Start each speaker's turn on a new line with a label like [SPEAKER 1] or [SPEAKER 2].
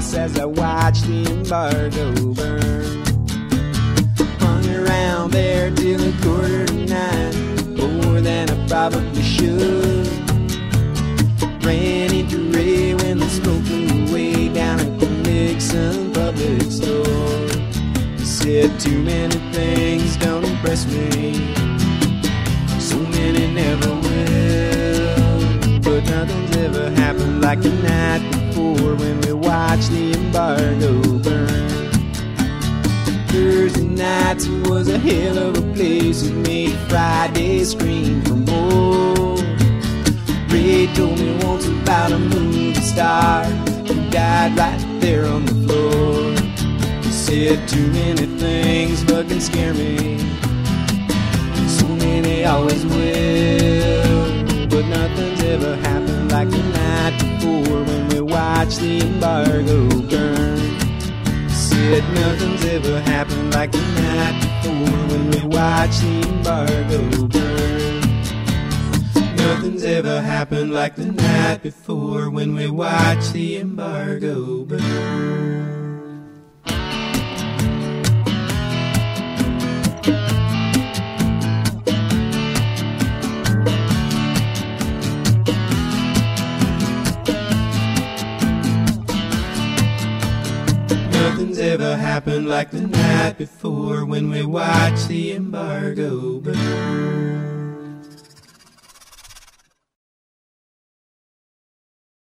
[SPEAKER 1] house as I watched the embargo burn. Hung around there till 8:45, more than I probably should. Ran into Ray when the smoke blew away down at the Nixon public store. He said too many things don't impress me, so many never will. But nothing's ever happened like the night before when we watched the embargo burn. Thursday nights it was a hell of a place. It made Friday scream for more. Ray told me once about a movie star who died right there on the floor. He said too many things fucking scare me, so many always will. But nothing's ever happened like the night before when we watched the embargo burn. He said nothing's ever happened like the night before when we watched the embargo burn. Nothing's ever happened like the night before when we watched the embargo burn. Nothing's ever happened like the night before when we watched the embargo burn.